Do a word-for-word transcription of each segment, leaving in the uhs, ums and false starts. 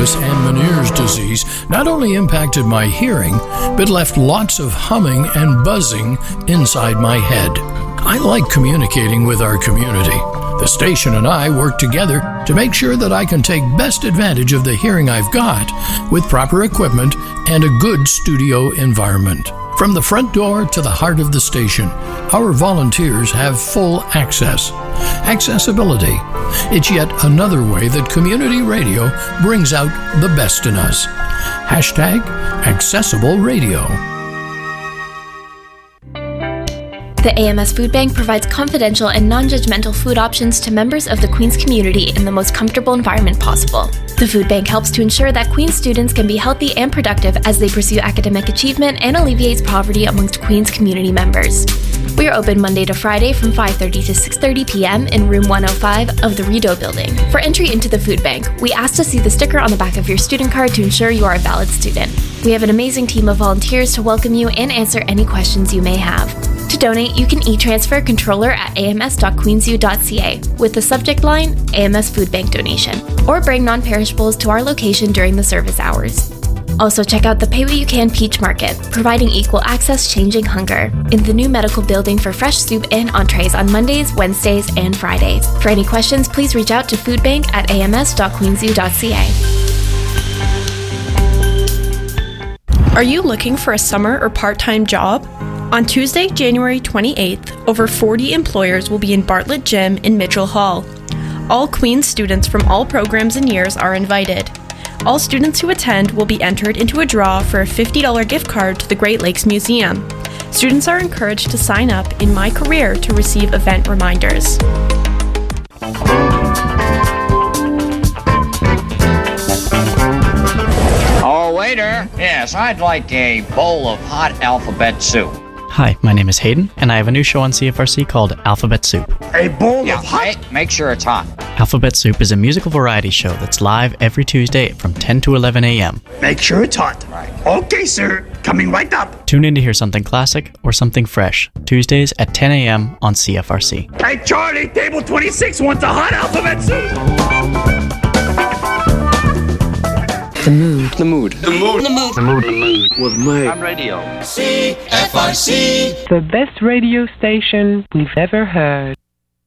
tinnitus and Meniere's disease not only impacted my hearing, but left lots of humming and buzzing inside my head. I like communicating with our community. The station and I work together to make sure that I can take best advantage of the hearing I've got with proper equipment and a good studio environment. From the front door to the heart of the station, our volunteers have full access. Accessibility. It's yet another way that community radio brings out the best in us. Hashtag Accessible Radio. The A M S Food Bank provides confidential and non-judgmental food options to members of the Queen's community in the most comfortable environment possible. The Food Bank helps to ensure that Queen's students can be healthy and productive as they pursue academic achievement and alleviates poverty amongst Queen's community members. We are open Monday to Friday from five thirty to six thirty p.m. in room one oh five of the Rideau building. For entry into the Food Bank, we ask to see the sticker on the back of your student card to ensure you are a valid student. We have an amazing team of volunteers to welcome you and answer any questions you may have. To donate, you can e-transfer controller at a m s dot queens u dot c a with the subject line A M S Food Bank donation, or bring non-perishables to our location during the service hours. Also check out the Pay What You Can Peach Market, providing equal access changing hunger, in the new medical building for fresh soup and entrees on Mondays, Wednesdays, and Fridays. For any questions, please reach out to foodbank at a m s dot queens u dot c a. Are you looking for a summer or part-time job? On Tuesday, January twenty-eighth, over forty employers will be in Bartlett Gym in Mitchell Hall. All Queen's students from all programs and years are invited. All students who attend will be entered into a draw for a fifty dollars gift card to the Great Lakes Museum. Students are encouraged to sign up in My Career to receive event reminders. Oh, waiter. Yes, I'd like a bowl of hot alphabet soup. Hi, my name is Hayden, and I have a new show on C F R C called Alphabet Soup. A bowl yeah, of hot? Make, make sure it's hot. Alphabet Soup is a musical variety show that's live every Tuesday from ten to eleven a.m. Make sure it's hot. Right. Okay, sir. Coming right up. Tune in to hear something classic or something fresh, Tuesdays at ten a.m. on C F R C. Hey, Charlie, table twenty-six wants a hot alphabet soup. The mood. The mood. The mood. The mood. The mood. The mood. With me. On radio. C F R C. The best radio station we've ever heard.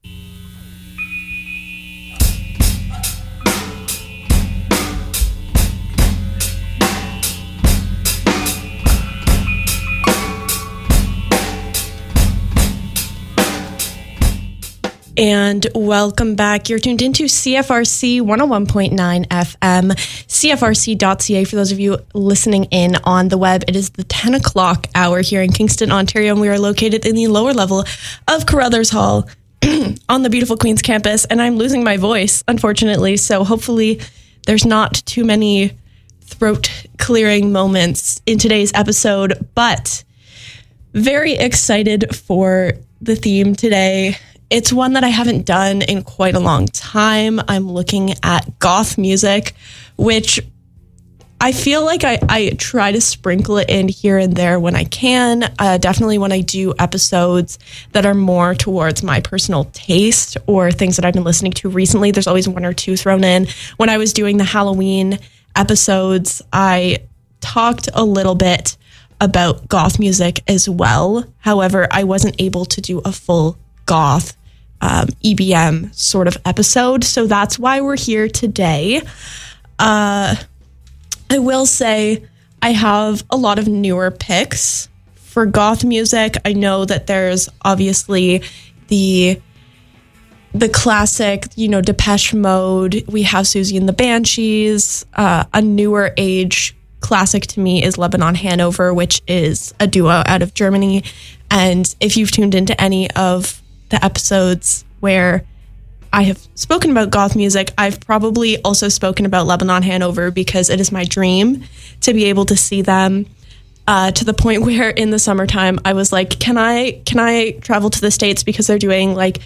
And welcome back. You're tuned into C F R C one oh one point nine F M, C F R C dot c a for those of you listening in on the web. It is the ten o'clock hour here in Kingston, Ontario, and we are located in the lower level of Carruthers Hall on the beautiful Queen's campus. And I'm losing my voice, unfortunately, so hopefully there's not too many throat clearing moments in today's episode, but very excited for the theme today. It's one that I haven't done in quite a long time. I'm looking at goth music, which I feel like I, I try to sprinkle it in here and there when I can. Uh, definitely when I do episodes that are more towards my personal taste or things that I've been listening to recently, there's always one or two thrown in. When I was doing the Halloween episodes, I talked a little bit about goth music as well. However, I wasn't able to do a full goth um, E B M sort of episode, so that's why we're here today. Uh, I will say I have a lot of newer picks for goth music. I know that there's obviously the the classic, you know, Depeche Mode. We have Susie and the Banshees. Uh, a newer age classic to me is Lebanon Hanover, which is a duo out of Germany. And if you've tuned into any of the episodes where I have spoken about goth music, I've probably also spoken about Lebanon Hanover because it is my dream to be able to see them uh, to the point where in the summertime I was like, can I can I travel to the States because they're doing like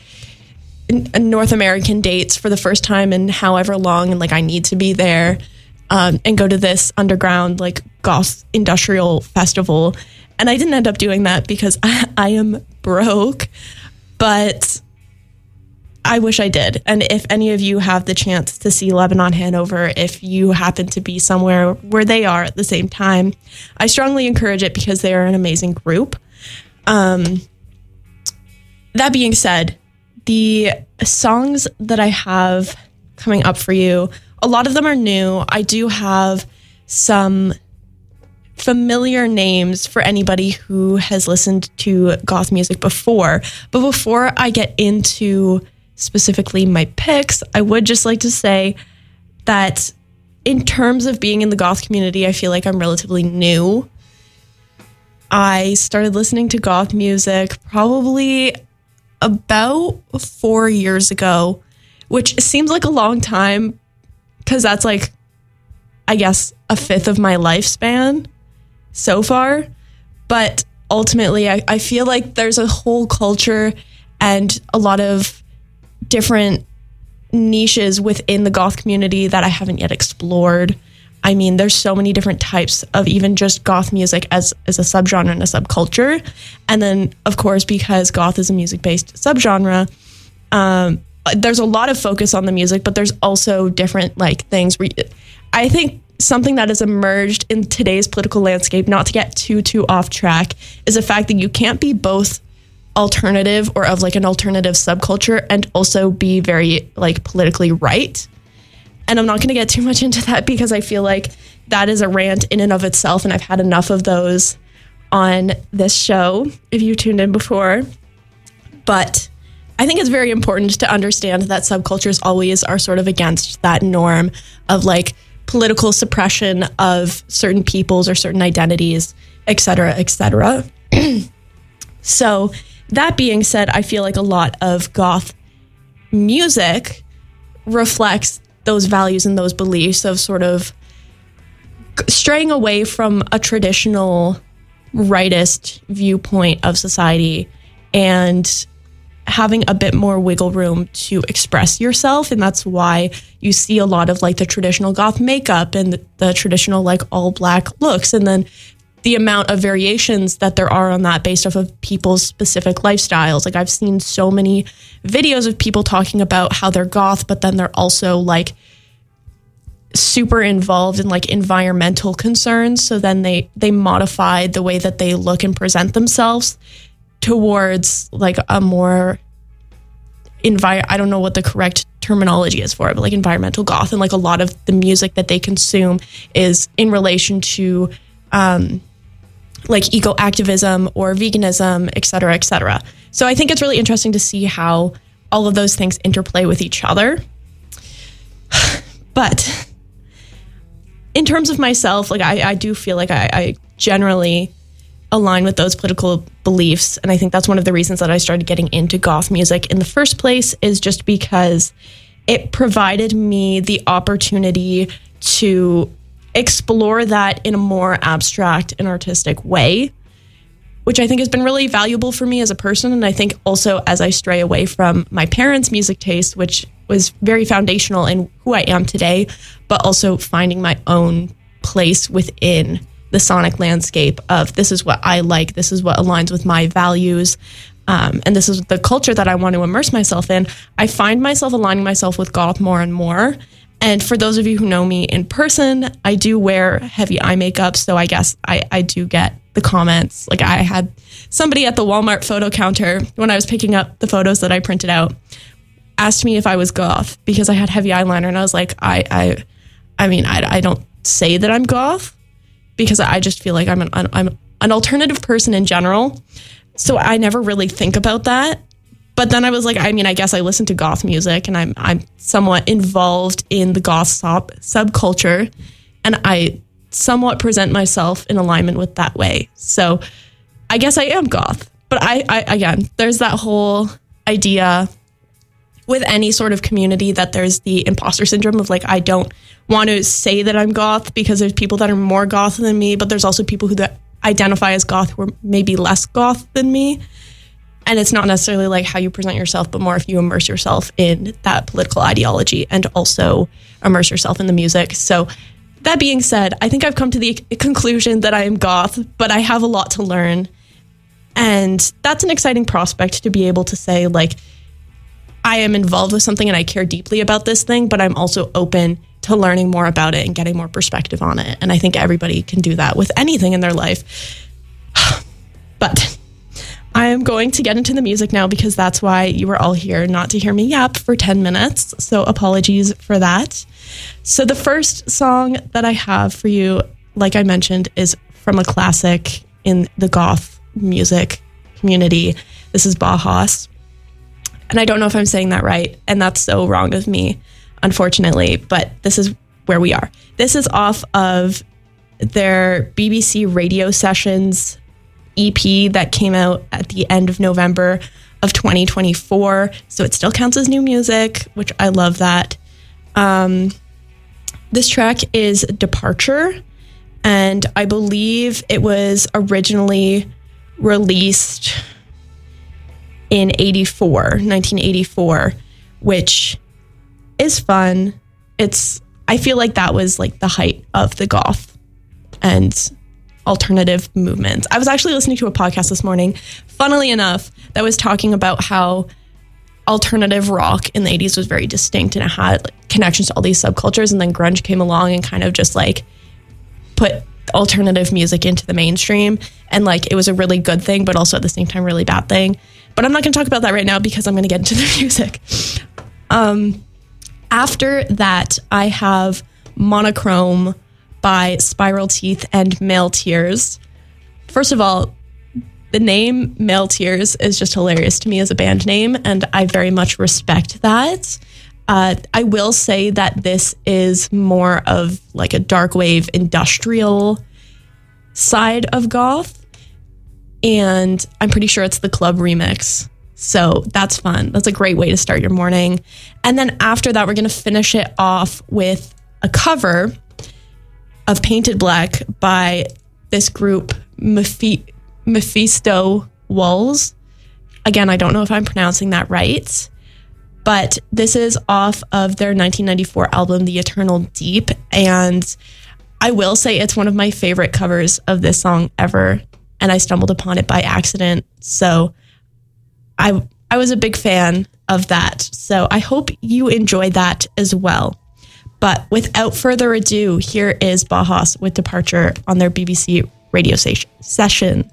n- North American dates for the first time in however long, and like I need to be there um, and go to this underground like goth industrial festival. And I didn't end up doing that because I, I am broke. But I wish I did. And if any of you have the chance to see Lebanon Hanover, if you happen to be somewhere where they are at the same time, I strongly encourage it because they are an amazing group. Um, that being said, the songs that I have coming up for you, a lot of them are new. I do have some familiar names for anybody who has listened to goth music before. But before I get into specifically my picks, I would just like to say that in terms of being in the goth community, I feel like I'm relatively new. I started listening to goth music probably about four years ago, which seems like a long time because that's like, I guess, a fifth of my lifespan so far. But ultimately, I, I feel like there's a whole culture and a lot of different niches within the goth community that I haven't yet explored. I mean, there's so many different types of even just goth music as, as a subgenre and a subculture. And then, of course, because goth is a music-based subgenre, um, there's a lot of focus on the music, but there's also different like things. Where you, I think something that has emerged in today's political landscape, not to get too, too off track, is the fact that you can't be both alternative or of like an alternative subculture and also be very like politically right. And I'm not going to get too much into that because I feel like that is a rant in and of itself, and I've had enough of those on this show if you tuned in before. But I think it's very important to understand that subcultures always are sort of against that norm of like political suppression of certain peoples or certain identities, et cetera, et cetera. So that being said, I feel like a lot of goth music reflects those values and those beliefs of sort of straying away from a traditional rightist viewpoint of society and having a bit more wiggle room to express yourself. And that's why you see a lot of like the traditional goth makeup and the, the traditional like all black looks. And then the amount of variations that there are on that based off of people's specific lifestyles. Like I've seen so many videos of people talking about how they're goth, but then they're also like super involved in like environmental concerns. So then they, they modify the way that they look and present themselves towards like a more envi- I don't know what the correct terminology is for it, but like environmental goth. And like a lot of the music that they consume is in relation to, um, like eco activism or veganism, et cetera, et cetera. So I think it's really interesting to see how all of those things interplay with each other. But in terms of myself, like I, I do feel like I, I generally align with those political beliefs. And I think that's one of the reasons that I started getting into goth music in the first place, is just because it provided me the opportunity to explore that in a more abstract and artistic way, which I think has been really valuable for me as a person. And I think also as I stray away from my parents' music taste, which was very foundational in who I am today, but also finding my own place within the sonic landscape of this is what I like, this is what aligns with my values, um, and this is the culture that I want to immerse myself in. I find myself aligning myself with goth more and more. And for those of you who know me in person, I do wear heavy eye makeup, so I guess I, I do get the comments. Like I had somebody at the Walmart photo counter when I was picking up the photos that I printed out asked me if I was goth because I had heavy eyeliner, and I was like, I I, I mean, I, I don't say that I'm goth because I just feel like I'm an I'm an alternative person in general, so I never really think about that. But then I was like, I mean, I guess I listen to goth music and I'm I'm somewhat involved in the goth sub subculture, and I somewhat present myself in alignment with that way. So I guess I am goth. But I, I again, there's that whole idea with any sort of community that there's the imposter syndrome of like, I don't want to say that I'm goth because there's people that are more goth than me, but there's also people who that identify as goth who are maybe less goth than me. And it's not necessarily like how you present yourself, but more if you immerse yourself in that political ideology and also immerse yourself in the music. So that being said, I think I've come to the conclusion that I am goth, but I have a lot to learn. And that's an exciting prospect to be able to say, like, I am involved with something and I care deeply about this thing, but I'm also open to learning more about it and getting more perspective on it. And I think everybody can do that with anything in their life. But I am going to get into the music now because that's why you were all here, not to hear me yap for ten minutes. So apologies for that. So the first song that I have for you, like I mentioned, is from a classic in the goth music community. This is Bauhaus. And I don't know if I'm saying that right. And that's so wrong of me, unfortunately. But this is where we are. This is off of their B B C Radio Sessions E P that came out at the end of November of twenty twenty-four. So it still counts as new music, which I love that. Um, this track is Departure. And I believe it was originally released in eighty-four, nineteen eighty-four, which is fun. It's, I feel like that was like the height of the goth and alternative movements. I was actually listening to a podcast this morning, funnily enough, that was talking about how alternative rock in the eighties was very distinct and it had like, connections to all these subcultures, and then grunge came along and kind of just like put alternative music into the mainstream, and like it was a really good thing but also at the same time really bad thing. But I'm not going to talk about that right now because I'm going to get into the music. Um, after that, I have Monochrome by Spiral Teeth and Male Tears. First of all, the name Male Tears is just hilarious to me as a band name, and I very much respect that. Uh, I will say that this is more of like a dark wave industrial side of goth, and I'm pretty sure it's the club remix. So that's fun. That's a great way to start your morning. And then after that, we're going to finish it off with a cover of Painted Black by this group, Mephi- Mephisto Walls. Again, I don't know if I'm pronouncing that right, but this is off of their nineteen ninety-four album, The Eternal Deep. And I will say it's one of my favorite covers of this song ever. And I stumbled upon it by accident. So I I was a big fan of that. So I hope you enjoyed that as well. But without further ado, here is Bauhaus with Departure on their B B C radio session.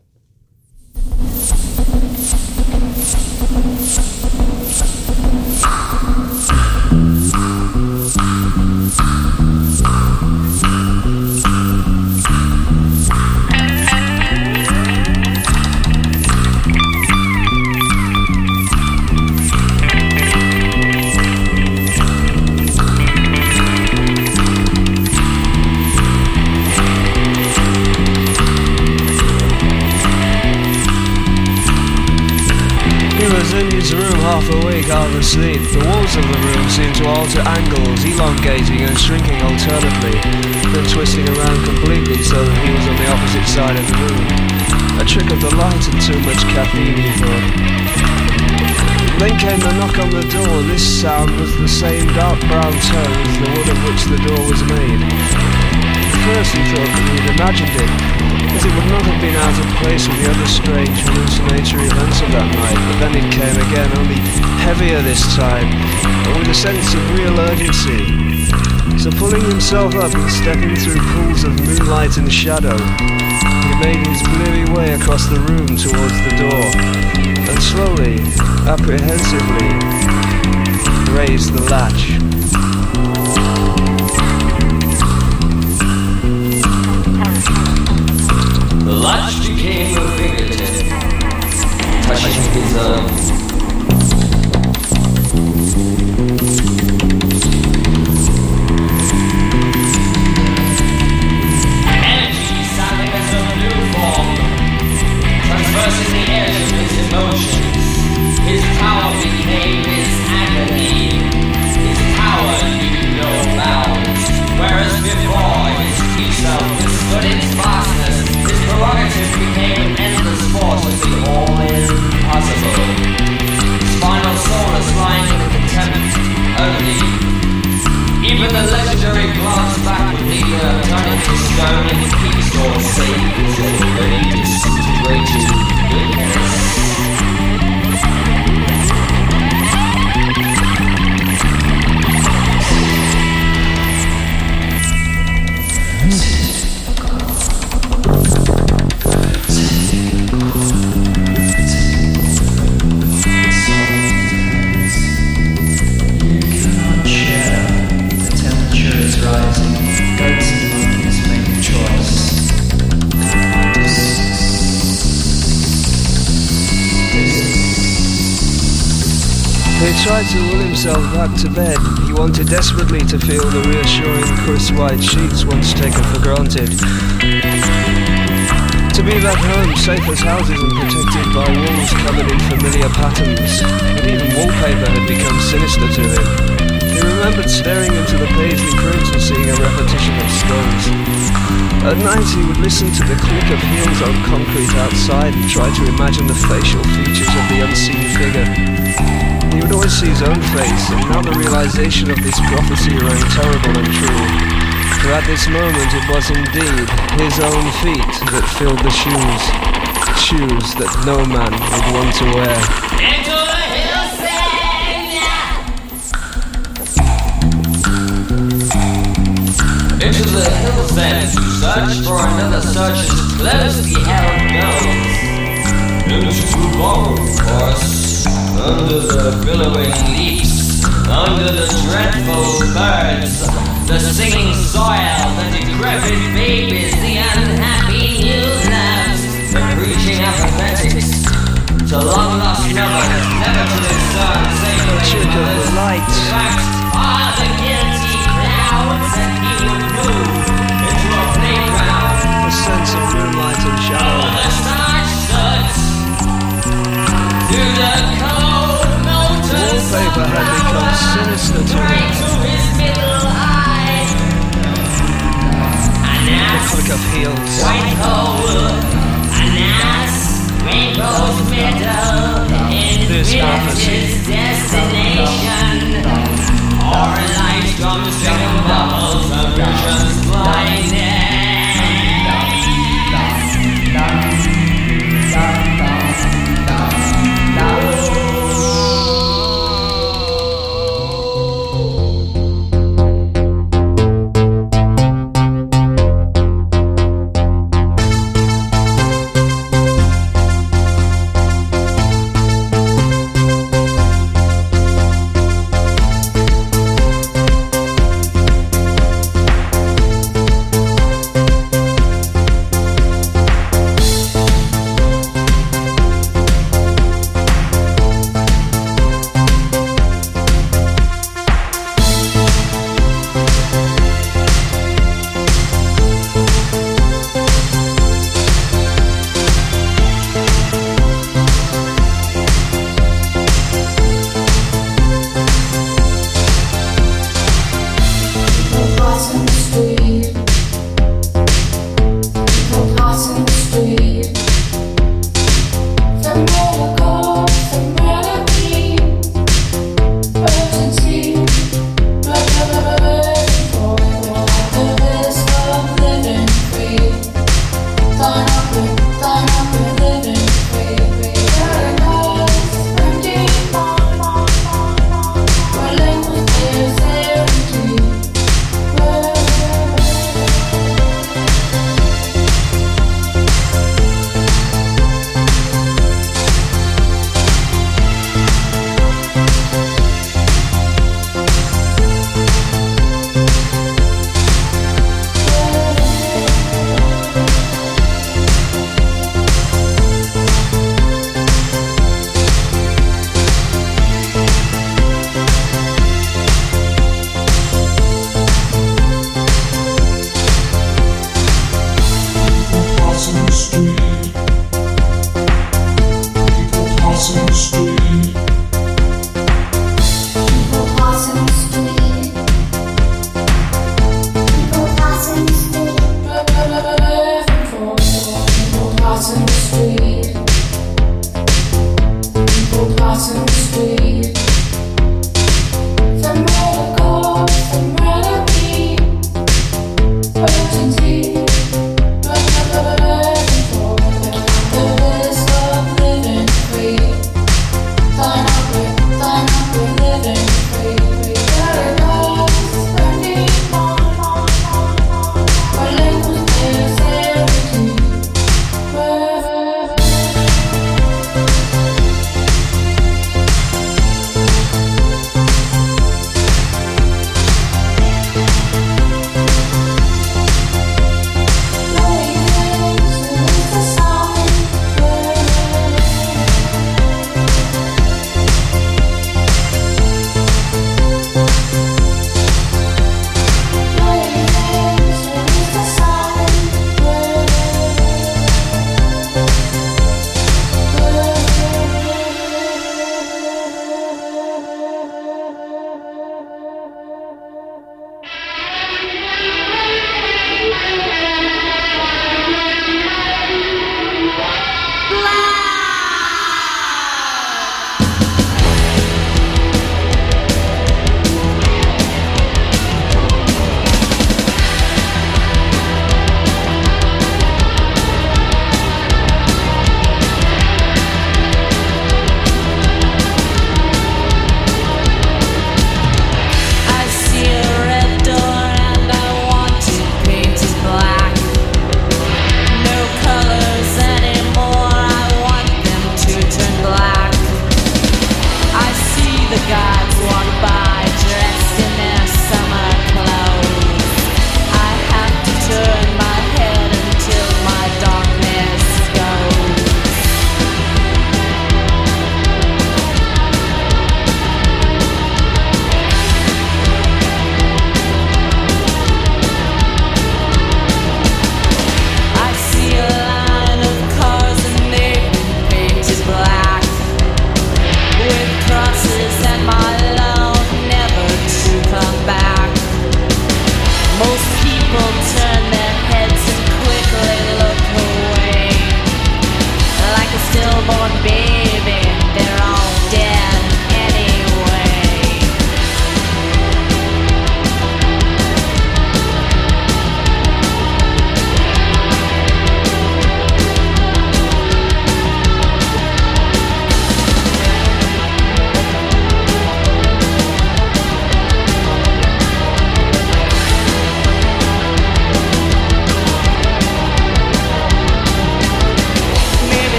Half awake, half asleep. The walls of the room seemed to alter angles, elongating and shrinking alternately, then twisting around completely so that he was on the opposite side of the room. A trick of the light and too much caffeine, he thought. Then came a knock on the door. This sound was the same dark brown tone as the wood of which the door was made. At first he thought that he had imagined it, as it would not have been out of place with the other strange hallucinatory events of that night, but then it came again, only heavier this time, and with a sense of real urgency. So pulling himself up and stepping through pools of moonlight and shadow, he made his bleary way across the room towards the door, and slowly, apprehensively, raised the latch. The latch became a fingertip, touching his own. Energy sounding as a new form, transversing the edge of his emotions. His power became his agony. His power knew tried to will himself back to bed. He wanted desperately to feel the reassuring crisp white sheets once taken for granted. To be back home, safe as houses and protected by walls covered in familiar patterns. But even wallpaper had become sinister to him. He remembered staring into the paisley prints and seeing a repetition of skulls. At night he would listen to the click of heels on concrete outside and try to imagine the facial features of the unseen figure. He would always see his own face, and now the realization of this prophecy rang terrible and true. For at this moment it was indeed his own feet that filled the shoes, shoes that no man would want to wear. Into the hills then! Into the hills then, to search for another search as close the arrow goes. Into long, of course, under the billowing leaves, under the dreadful birds, the singing soil, the decrepit babies, the unhappy new loves, the preaching apathetics, to long-lost lovers, never to discern save the trick of the light. All the guilty clouds, and he would move into a playground. A sense of moonlight and shadow. Over the starch suds, through the cold molten wallpaper had become sinister to him. right to his middle eye. An The ass, click of heels. white hole, an ass, rainbow's middle, in This his prophecy. destination. Or light comes singing bubbles of visions blinding.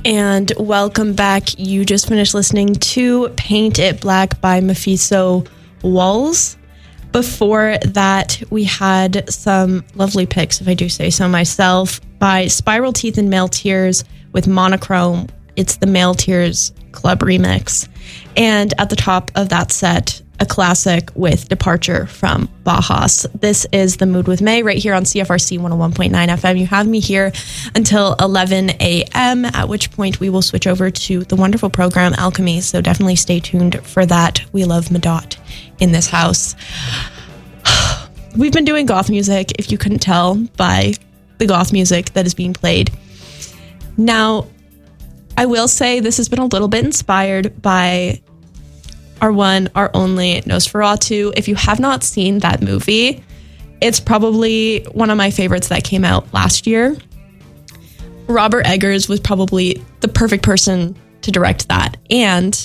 And welcome back. You just finished listening to Paint It Black by Mephisto Walls. Before that, we had some lovely picks, if I do say so myself, by Spiral Teeth and Male Tears with Monochrome. It's the Male Tears Club remix. And at the top of that set, a classic with Departure from Bauhaus. This is The Mood with May right here on C F R C one oh one point nine F M. You have me here until eleven a.m., at which point we will switch over to the wonderful program Alchemy. So definitely stay tuned for that. We love Medot in this house. We've been doing goth music, if you couldn't tell by the goth music that is being played. Now, I will say this has been a little bit inspired by our one, our only Nosferatu. If you have not seen that movie, it's probably one of my favorites that came out last year. Robert Eggers was probably the perfect person to direct that. And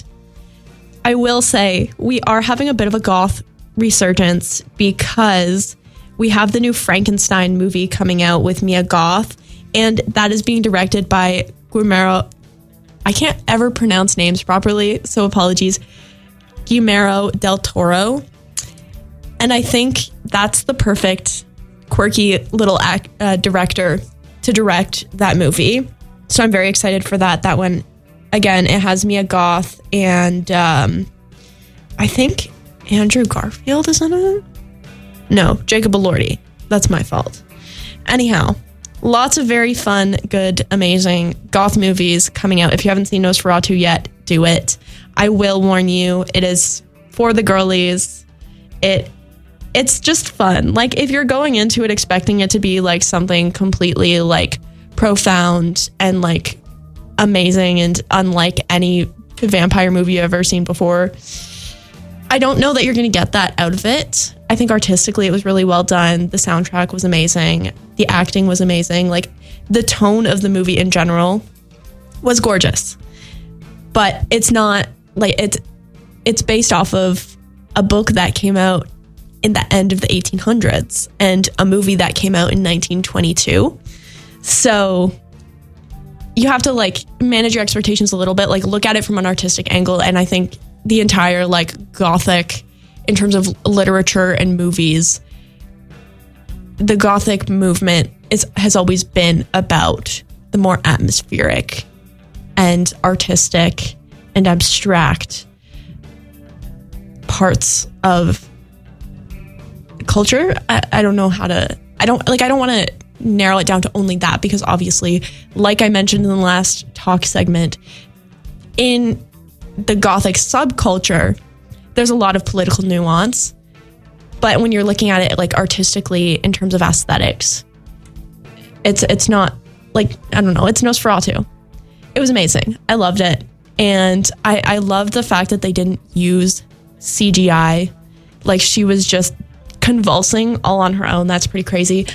I will say we are having a bit of a goth resurgence because we have the new Frankenstein movie coming out with Mia Goth, and that is being directed by Guillermo. I can't ever pronounce names properly, so apologies. Guillermo del Toro. And I think that's the perfect quirky little act, uh, director to direct that movie. So I'm very excited for that. That one, again, it has Mia Goth and um, I think Andrew Garfield is in it? No, Jacob Elordi. That's my fault. Anyhow, lots of very fun, good, amazing goth movies coming out. If you haven't seen Nosferatu yet, do it. I will warn you, it is for the girlies. It it's just fun. Like, if you're going into it expecting it to be like something completely like profound and like amazing and unlike any vampire movie you've ever seen before, I don't know that you're going to get that out of it. I think artistically it was really well done. The soundtrack was amazing. The acting was amazing. Like, the tone of the movie in general was gorgeous. But it's not like it's it's based off of a book that came out in the end of the eighteen hundreds and a movie that came out in nineteen twenty-two. So you have to like manage your expectations a little bit, like look at it from an artistic angle. And I think the entire like gothic, in terms of literature and movies, the gothic movement is has always been about the more atmospheric and artistic and abstract parts of culture. I, I don't know how to, I don't like, I don't want to narrow it down to only that, because obviously, like I mentioned in the last talk segment, in the gothic subculture, there's a lot of political nuance. But when you're looking at it like artistically in terms of aesthetics, it's it's not like, I don't know, it's Nosferatu. It was amazing. I loved it. And I, I love the fact that they didn't use C G I. Like, she was just convulsing all on her own. That's pretty crazy.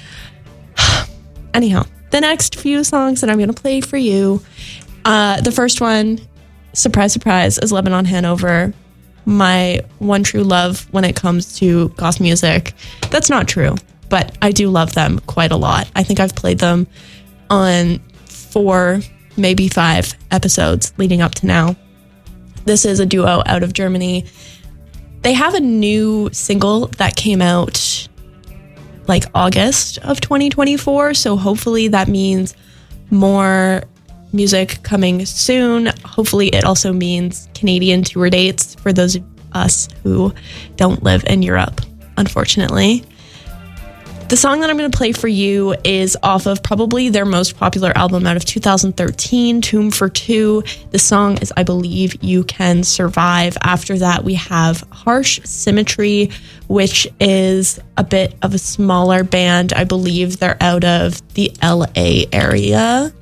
Anyhow, the next few songs that I'm going to play for you. Uh, the first one, surprise, surprise, is Lebanon Hanover. My one true love when it comes to goth music. That's not true, but I do love them quite a lot. I think I've played them on four, maybe five episodes leading up to now. This is a duo out of Germany. They have a new single that came out like August of twenty twenty-four, so hopefully that means more music coming soon. Hopefully it also means Canadian tour dates for those of us who don't live in Europe, unfortunately. The song that I'm going to play for you is off of probably their most popular album out of two thousand thirteen, Tomb for Two. The song is I Believe You Can Survive. After that, we have Harsh Symmetry, which is a bit of a smaller band. I believe they're out of the L A area.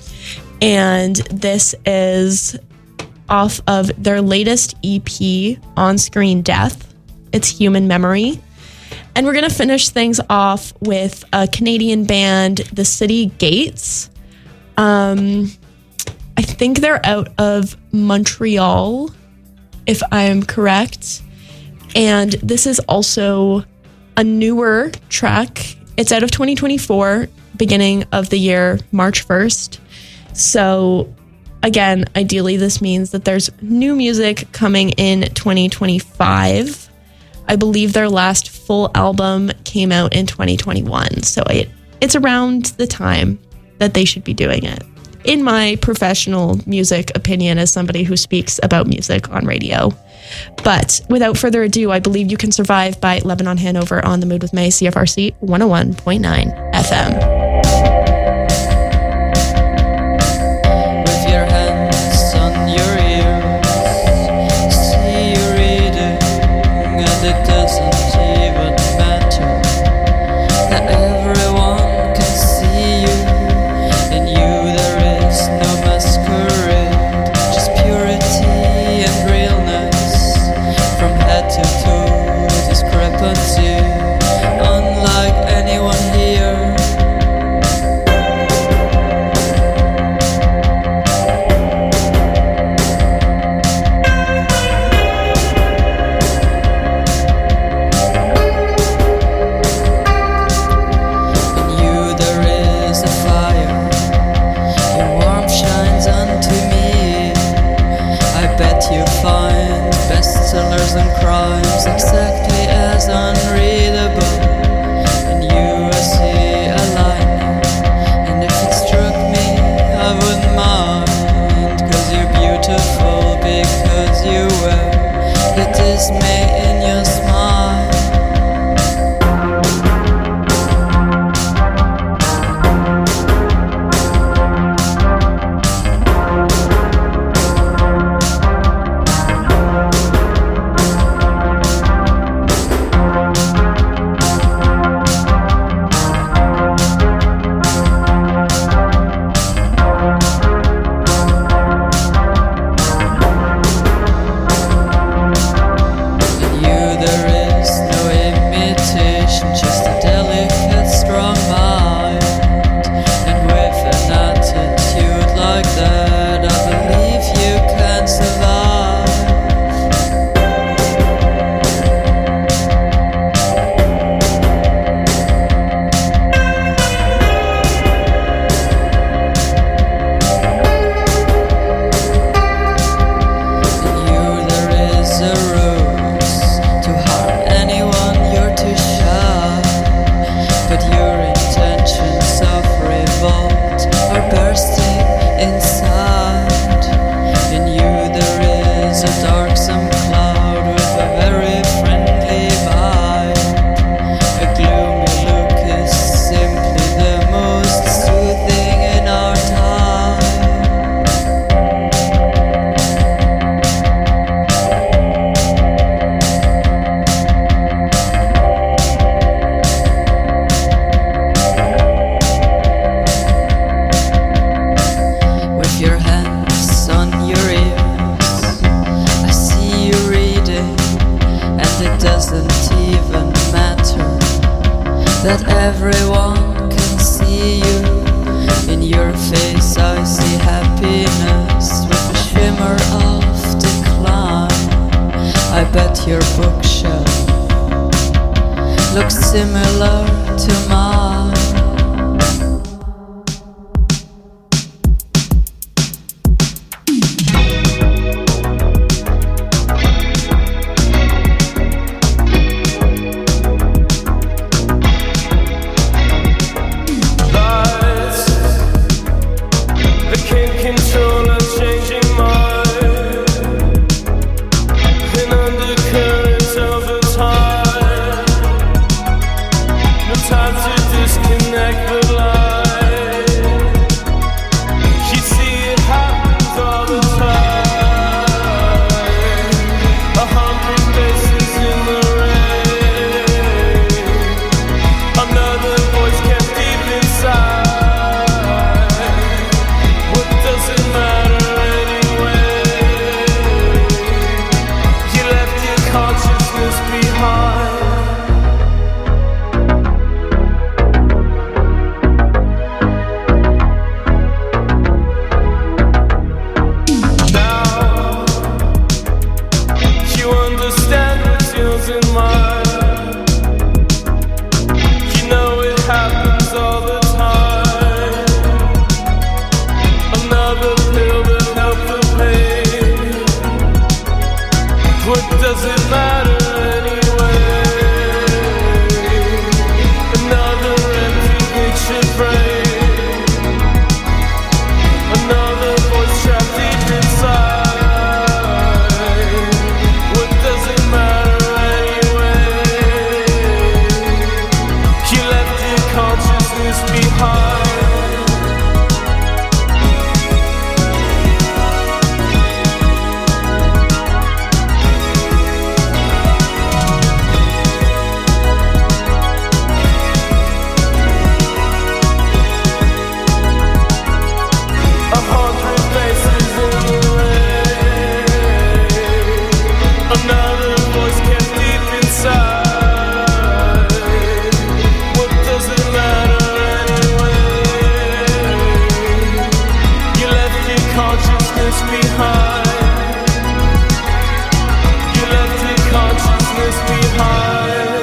And this is off of their latest E P, On Screen Death. It's Human Memory. And we're going to finish things off with a Canadian band, The City Gates. Um, I think they're out of Montreal, if I am correct. And this is also a newer track. It's out of twenty twenty-four, beginning of the year, March first. So again, ideally this means that there's new music coming in twenty twenty-five. I believe their last full album came out in twenty twenty-one, so it, it's around the time that they should be doing it. In my professional music opinion, as somebody who speaks about music on radio. But without further ado, I Believe You Can Survive by Lebanon Hanover on The Mood with May, C F R C one oh one point nine F M. Unlike anyone here, that everyone can see you. In your face I see happiness with a shimmer of decline. I bet your bookshelf looks similar to mine. Time to do consciousness behind. You left your consciousness behind.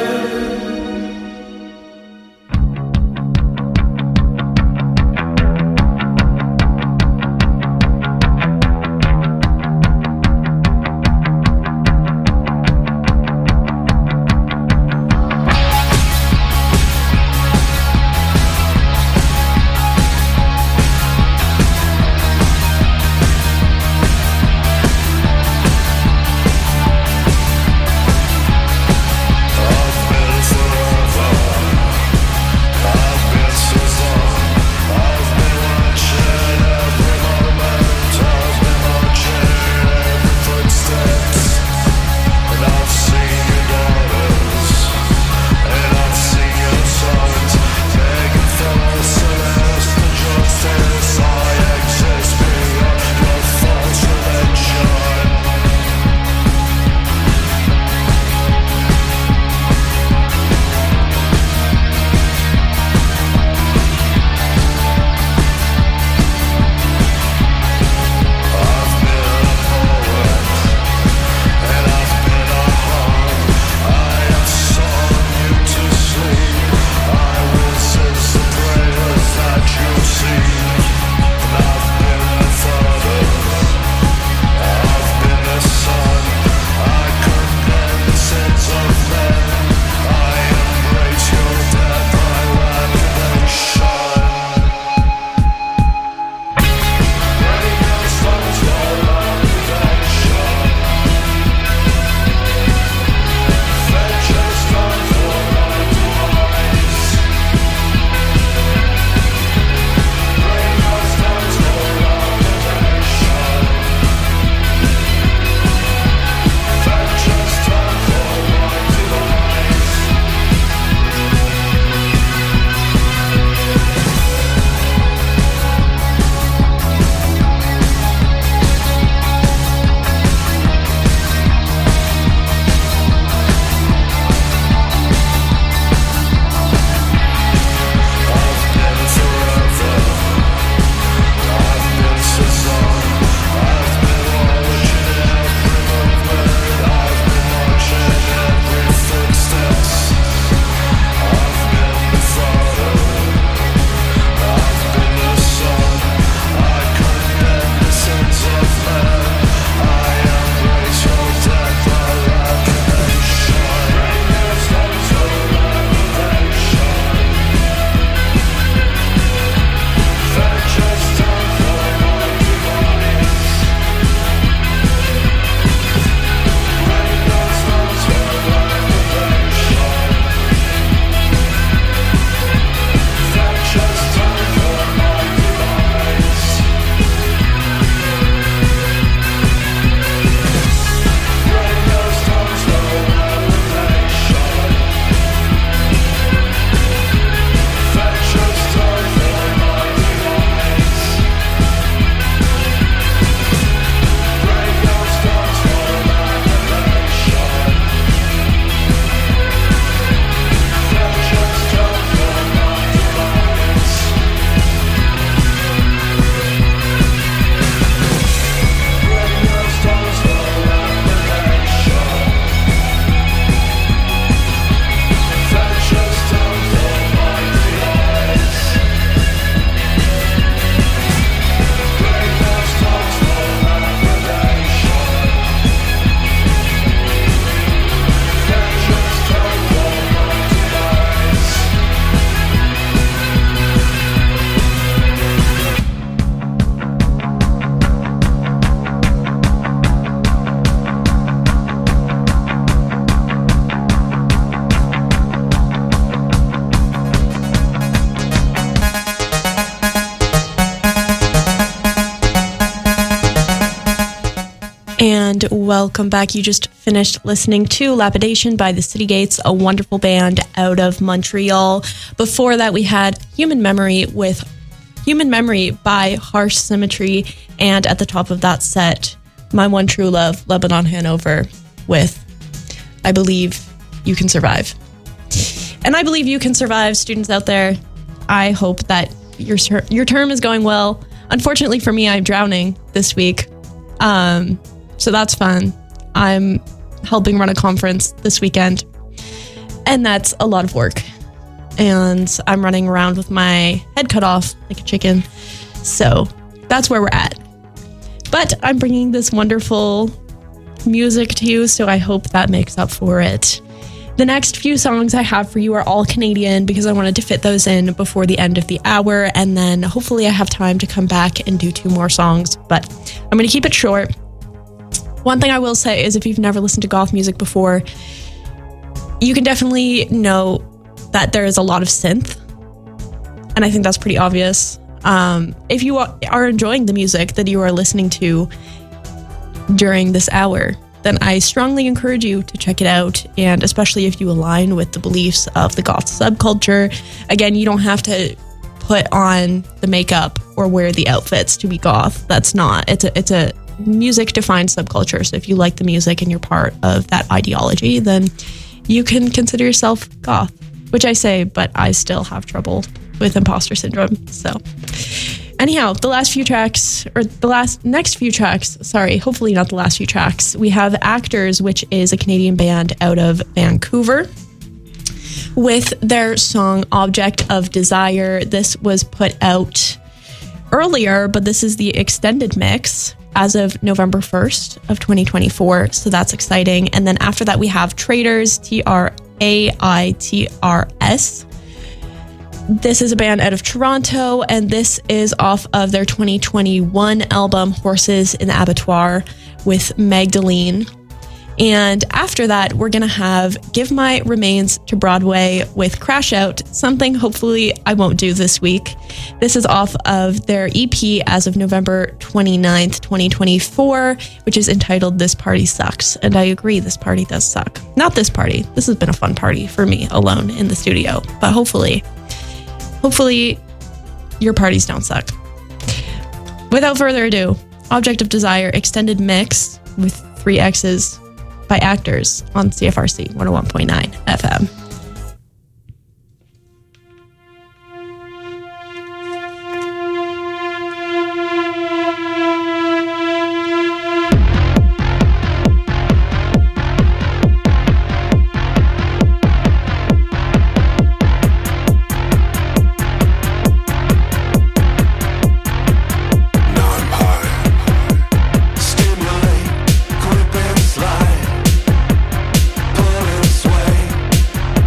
And welcome back. You just finished listening to Lapidation by the City Gates, a wonderful band out of Montreal. Before that, we had Human Memory with Human Memory by Harsh Symmetry. And at the top of that set, My One True Love, Lebanon Hanover, with I Believe You Can Survive. And I believe you can survive, students out there. I hope that your your term is going well. Unfortunately for me, I'm drowning this week. Um, so that's fun. I'm helping run a conference this weekend, and that's a lot of work. And I'm running around with my head cut off like a chicken. So that's where we're at. But I'm bringing this wonderful music to you, so I hope that makes up for it. The next few songs I have for you are all Canadian because I wanted to fit those in before the end of the hour, and then hopefully I have time to come back and do two more songs, but I'm going to keep it short. One thing I will say is if you've never listened to goth music before, you can definitely know that there is a lot of synth, and I think that's pretty obvious. Um, if you are enjoying the music that you are listening to during this hour, then I strongly encourage you to check it out, and especially if you align with the beliefs of the goth subculture. Again, you don't have to put on the makeup or wear the outfits to be goth. That's not. It's a it's a music-defined subculture, so if you like the music and you're part of that ideology, then you can consider yourself goth, which I say, but I still have trouble with imposter syndrome. So anyhow, the last few tracks, or the last next few tracks, sorry, hopefully not the last few tracks, we have Actors, which is a Canadian band out of Vancouver, with their song Object of Desire. This was put out earlier, but this is the extended mix as of November first of twenty twenty-four, so that's exciting. And then after that we have Traitors, T R A I T R S. This is a band out of Toronto, and this is off of their twenty twenty-one album, Horses in the Abattoir, with Magdalene. And after that, we're going to have Give My Remains to Broadway with Crash Out, something hopefully I won't do this week. This is off of their E P as of November twenty-ninth, twenty twenty-four, which is entitled This Party Sucks. And I agree, this party does suck. Not this party. This has been a fun party for me alone in the studio, but hopefully... Hopefully, your parties don't suck. Without further ado, Object of Desire extended mix with three X's by Actors on C F R C one oh one point nine F M. Stimulate, grip and slide, pull and sway.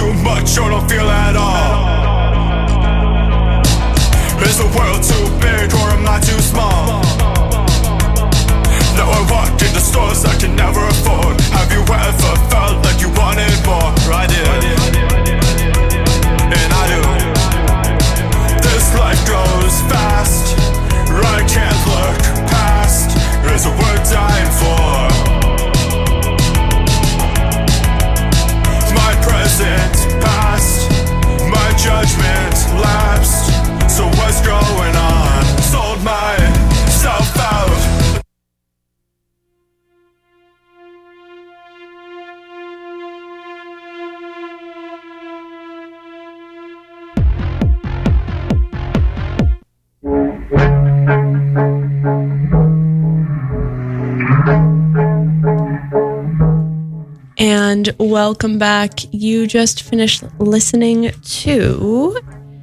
too much or don't feel at all? Is the world too big or am I too small? Now I walk into stores I can never afford. Have you ever felt like you wanted more? I did, and I do. This life goes fast, I can't look past. Is a word dying for? My present, past, my judgment lapsed. So what's going on? Sold myself out. And welcome back. You just finished listening to...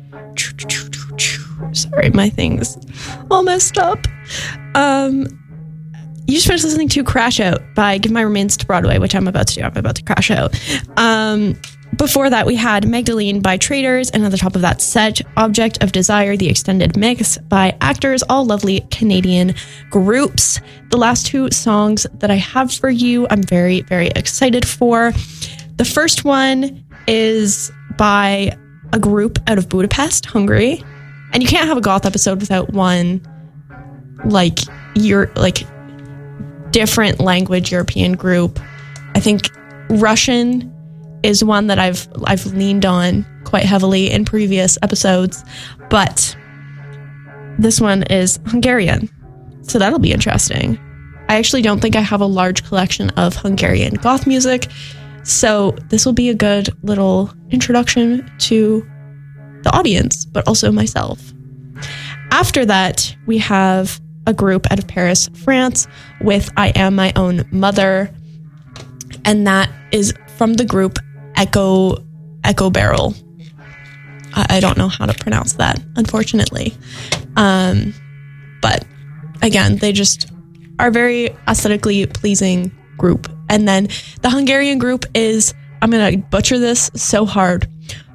Sorry, my thing's all messed up. Um, you just finished listening to Crash Out by Give My Remains to Broadway, which I'm about to do. I'm about to crash out. Um, before that, we had Magdalene by Traders, and at the top of that set, Object of Desire, the extended mix by Actors, all lovely Canadian groups. The last two songs that I have for you, I'm very, very excited for. The first one is by a group out of Budapest, Hungary. And you can't have a goth episode without one, like, your like different language European group. I think Russian is one that I've I've leaned on quite heavily in previous episodes, but this one is Hungarian, so that'll be interesting. I actually don't think I have a large collection of Hungarian goth music, so this will be a good little introduction to the audience, but also myself. After that, we have a group out of Paris, France, with I Am My Own Mother, and that is from the group Echo Echo Barrel. I, I don't know how to pronounce that, unfortunately. Um, but again, they just are very aesthetically pleasing group. And then the Hungarian group is, I'm going to butcher this so hard,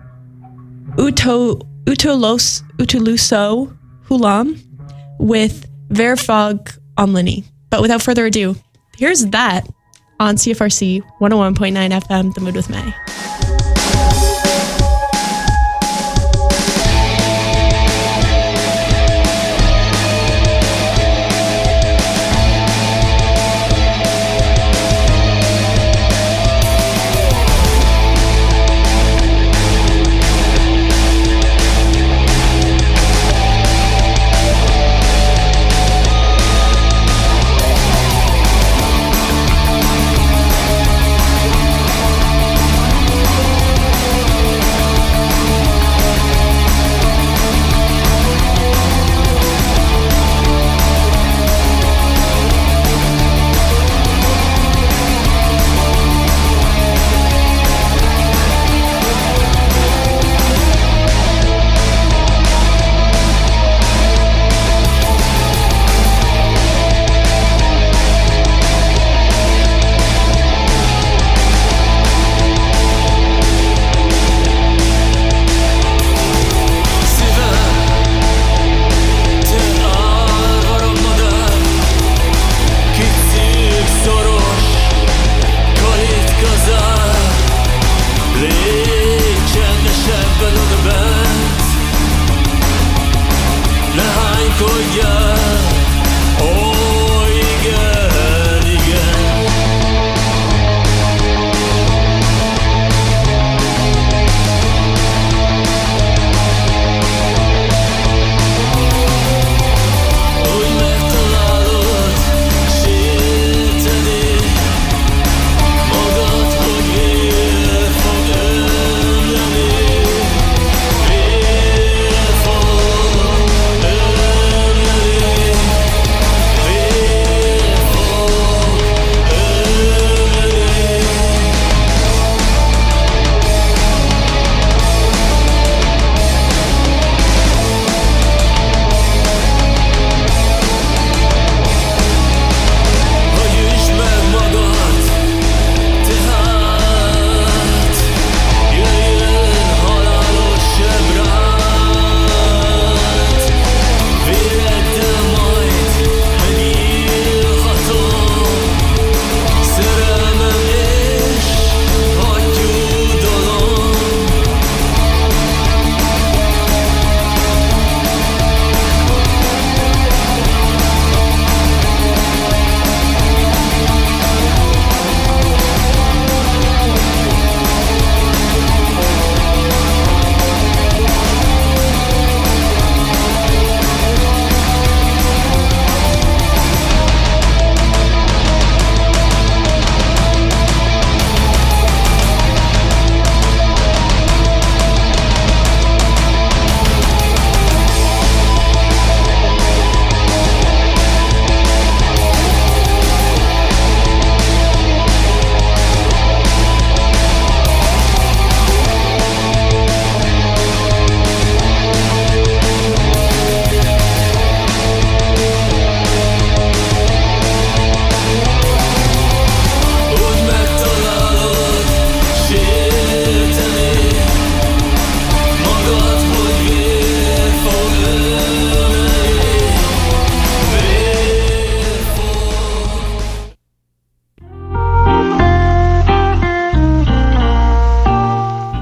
Uto Utolos Utoluso Hulam with Verfog Omlini. But without further ado, here's that on C F R C one oh one point nine F M, The Mood with May. We'll be right back.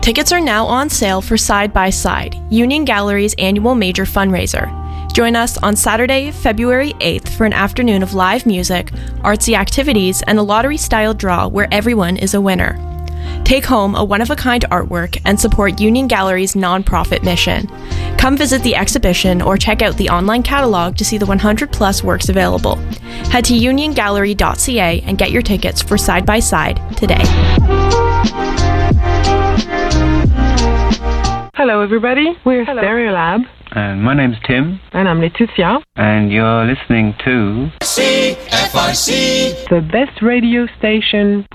Tickets are now on sale for Side by Side, Union Gallery's annual major fundraiser. Join us on Saturday, February eighth for an afternoon of live music, artsy activities, and a lottery-style draw where everyone is a winner. Take home a one-of-a-kind artwork and support Union Gallery's nonprofit mission. Come visit the exhibition or check out the online catalog to see the one hundred plus works available. Head to union gallery dot c a and get your tickets for Side by Side today. Hello, everybody. We're Hello. Stereolab. And my name's Tim. And I'm Laetitia. And you're listening to C F R C, the best radio station.